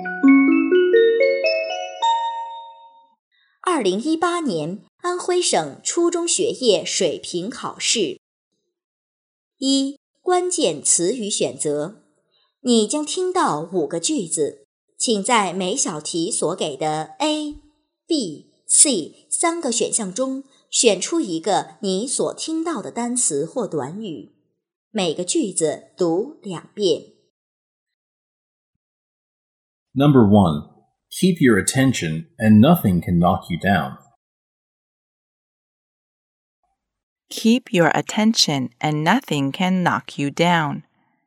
2018年安徽省初中学业水平考试。1. 关键词语选择。你将听到5个句子，请在每小题所给的 A、B、C 3个选项中选出一个你所听到的单词或短语。每个句子读2遍。 Number 1. Keep your attention and nothing can knock you down. Keep your attention and nothing can knock you down.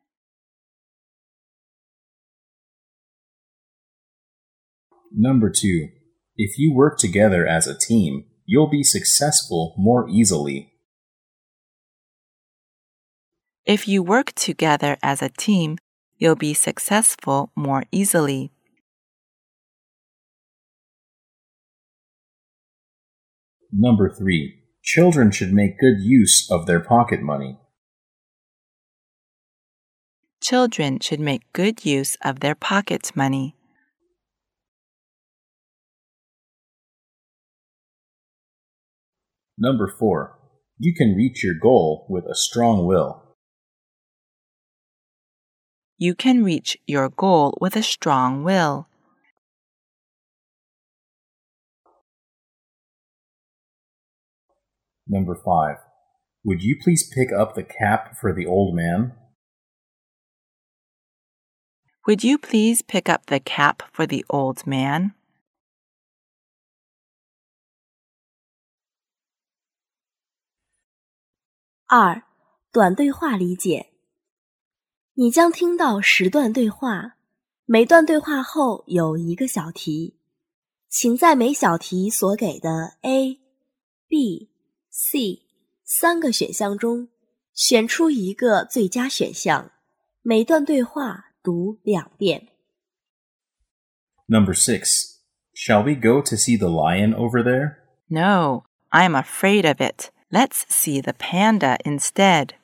Number 2. If you work together as a team, you'll be successful more easily. If you work together as a team, you'll be successful more easily. Number 3. Children should make good use of their pocket money. Children should make good use of their pocket money. Number 4. You can reach your goal with a strong will. You can reach your goal with a strong will. Number 5. Would you please pick up the cap for the old man? Would you please pick up the cap for the old man? 2. 短对话理解。你将听到10段对话，每段对话后有1个小题，请在每小题所给的 A、B、C 3个选项中选出一个最佳选项，每段对话读2遍。 Number 6. Shall we go to see the lion over there? No, I'm afraid of it. Let's see the panda instead.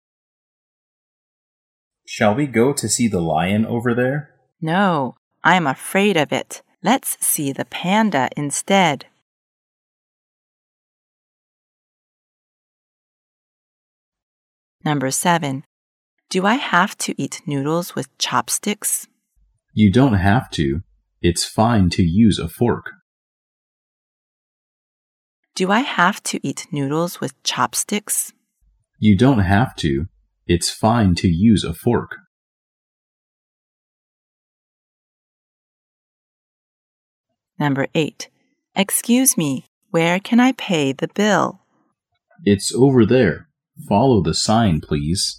Shall we go to see the lion over there? No, I'm afraid of it. Let's see the panda instead. Number 7. Do I have to eat noodles with chopsticks? You don't have to. It's fine to use a fork. Do I have to eat noodles with chopsticks? You don't have to. It's fine to use a fork. Number 8. Excuse me, where can I pay the bill? It's over there. Follow the sign, please.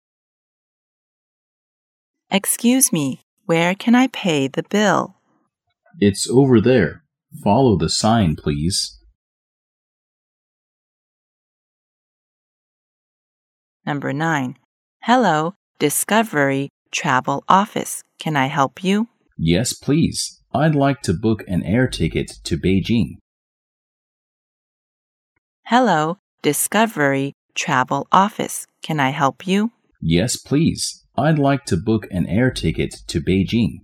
Excuse me, where can I pay the bill? It's over there. Follow the sign, please. Number 9. Hello, Discovery Travel Office. Can I help you? Yes, please. I'd like to book an air ticket to Beijing. Hello, Discovery Travel Office. Can I help you? Yes, please. I'd like to book an air ticket to Beijing.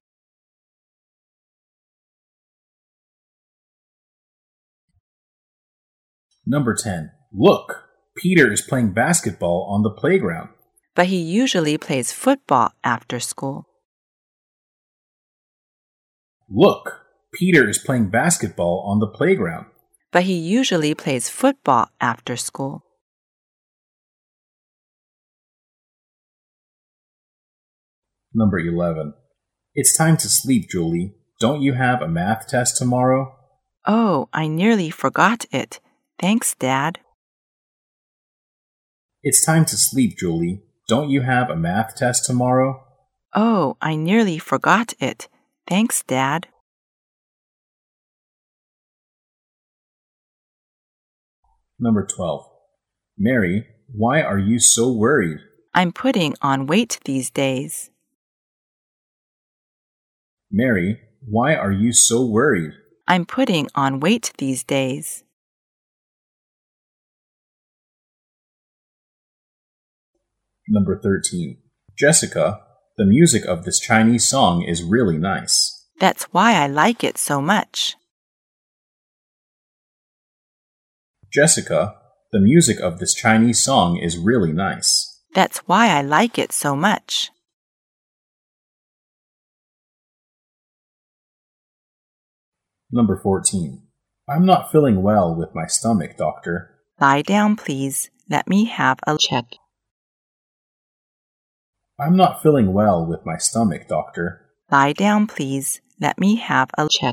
Number 10. Look, Peter is playing basketball on the playground. But he usually plays football after school. Look, Peter is playing basketball on the playground. But he usually plays football after school. Number 11. It's time to sleep, Julie. Don't you have a math test tomorrow? Oh, I nearly forgot it. Thanks, Dad. It's time to sleep, Julie. Don't you have a math test tomorrow? Oh, I nearly forgot it. Thanks, Dad. Number 12. Mary, why are you so worried? I'm putting on weight these days. Mary, why are you so worried? I'm putting on weight these days. Number 13. Jessica, the music of this Chinese song is really nice. That's why I like it so much. Jessica, the music of this Chinese song is really nice. That's why I like it so much. Number 14. I'm not feeling well with my stomach, doctor. Lie down, please. Let me have a check. I'm not feeling well with my stomach, doctor. Lie down, please. Let me have a check.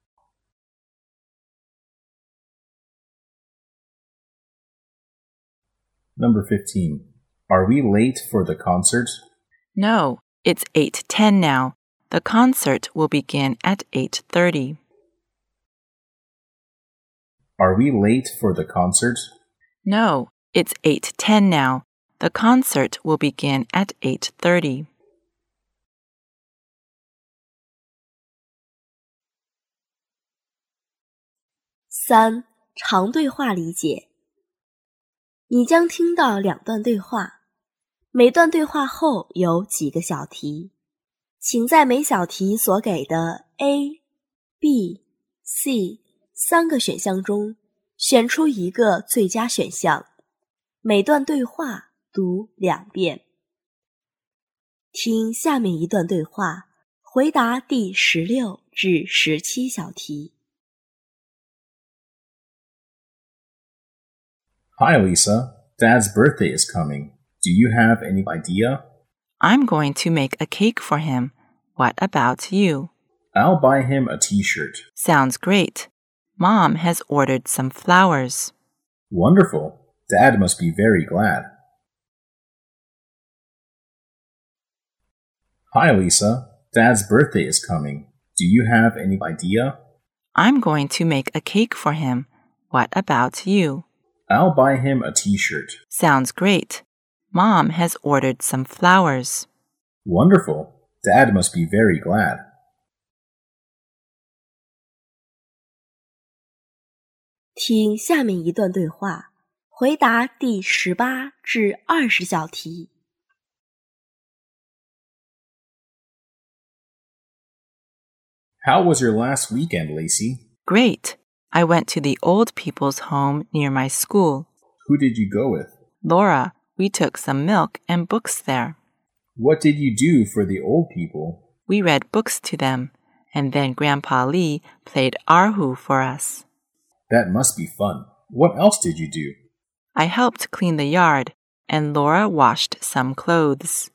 Number 15. Are we late for the concert? No, it's 8:10 now. The concert will begin at 8:30. Are we late for the concert? No, it's 8:10 now. The concert will begin at 8:30. 3. 长对话理解。你将听到2段对话，每段对话后有几个小题，请在每小题所给的 A、B、C 3个选项中选出一个最佳选项，每段对话读2遍。听下面一段对话，回答第16至17小题。 Hi, Lisa. Dad's birthday is coming. Do you have any idea? I'm going to make a cake for him. What about you? I'll buy him a t-shirt. Sounds great. Mom has ordered some flowers. Wonderful. Dad must be very glad. Hi, Lisa. Dad's birthday is coming. Do you have any idea? I'm going to make a cake for him. What about you? I'll buy him a t-shirt. Sounds great. Mom has ordered some flowers. Wonderful. Dad must be very glad. 听下面一段对话，回答第18至20小题。 How was your last weekend, Lacey? Great. I went to the old people's home near my school. Who did you go with? Laura, we took some milk and books there. What did you do for the old people? We read books to them, and then Grandpa Lee played erhu for us. That must be fun. What else did you do? I helped clean the yard, and Laura washed some clothes.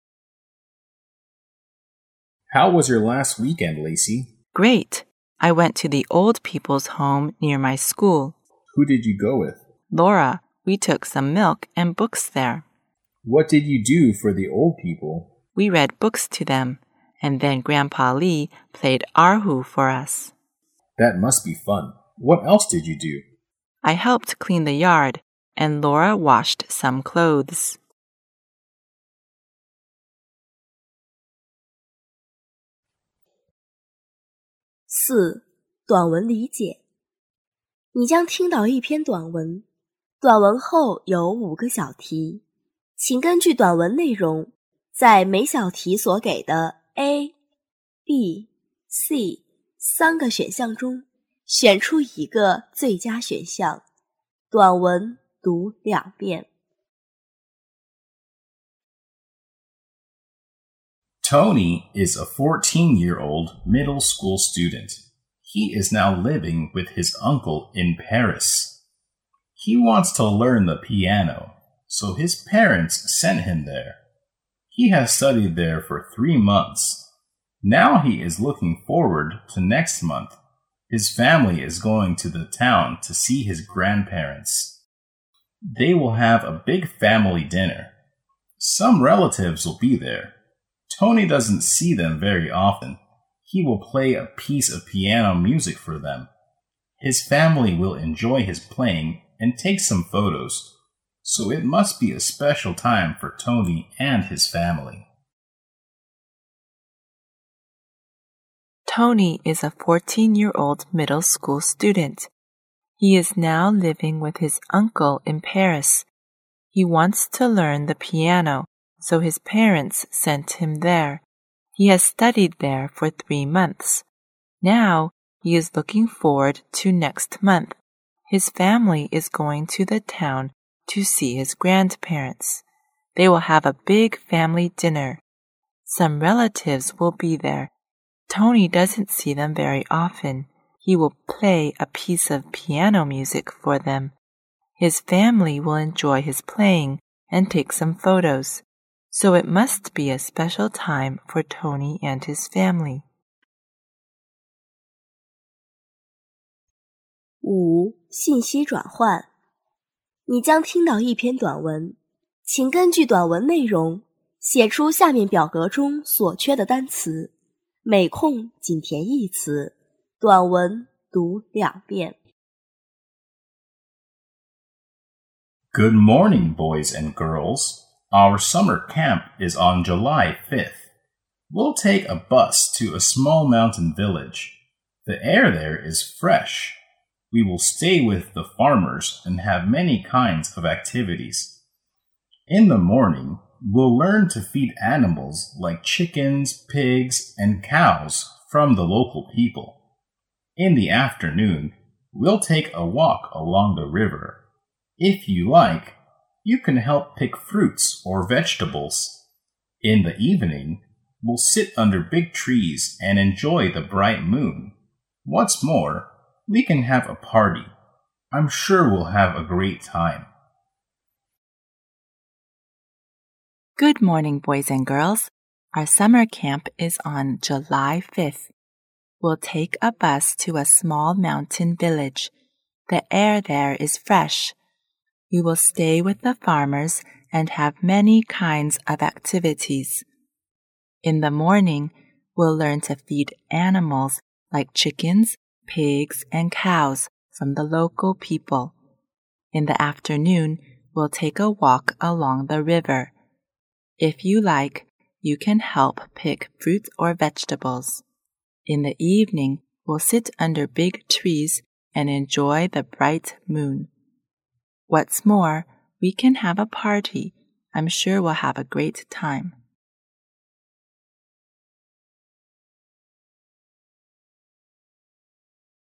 How was your last weekend, Lacey? Great. I went to the old people's home near my school. Who did you go with? Laura, we took some milk and books there. What did you do for the old people? We read books to them, and then Grandpa Lee played erhu for us. That must be fun. What else did you do? I helped clean the yard, and Laura washed some clothes. 4. 短文理解。你将听到一篇短文，短文后有5个小题，请根据短文内容，在每小题所给的 A、B、C 3个选项中选出一个最佳选项，短文读2遍。 Tony is a 14-year-old middle school student. He is now living with his uncle in Paris. He wants to learn the piano, so his parents sent him there. He has studied there for 3 months. Now he is looking forward to next month. His family is going to the town to see his grandparents. They will have a big family dinner. Some relatives will be there. Tony doesn't see them very often. He will play a piece of piano music for them. His family will enjoy his playing and take some photos, so it must be a special time for Tony and his family. Tony is a 14-year-old middle school student. He is now living with his uncle in Paris. He wants to learn the piano, so his parents sent him there. He has studied there for 3 months. Now he is looking forward to next month. His family is going to the town to see his grandparents. They will have a big family dinner. Some relatives will be there. Tony doesn't see them very often. He will play a piece of piano music for them. His family will enjoy his playing and take some photos. So it must be a special time for Tony and his family. 5. 信息转换。你将听到一篇短文，请根据短文内容写出下面表格中所缺的单词，每空仅填1词，短文读2遍。 Good morning, boys and girls. Our summer camp is on July 5th. We'll take a bus to a small mountain village. The air there is fresh. We will stay with the farmers and have many kinds of activities. In the morning, we'll learn to feed animals like chickens, pigs, and cows from the local people. In the afternoon, we'll take a walk along the river. If you like, you can help pick fruits or vegetables. In the evening, we'll sit under big trees and enjoy the bright moon. What's more, we can have a party. I'm sure we'll have a great time. Good morning, boys and girls. Our summer camp is on July 5th. We'll take a bus to a small mountain village. The air there is fresh. We will stay with the farmers and have many kinds of activities. In the morning, we'll learn to feed animals like chickens, pigs, and cows from the local people. In the afternoon, we'll take a walk along the river. If you like, you can help pick fruit or vegetables. In the evening, we'll sit under big trees and enjoy the bright moon. What's more, we can have a party. I'm sure we'll have a great time.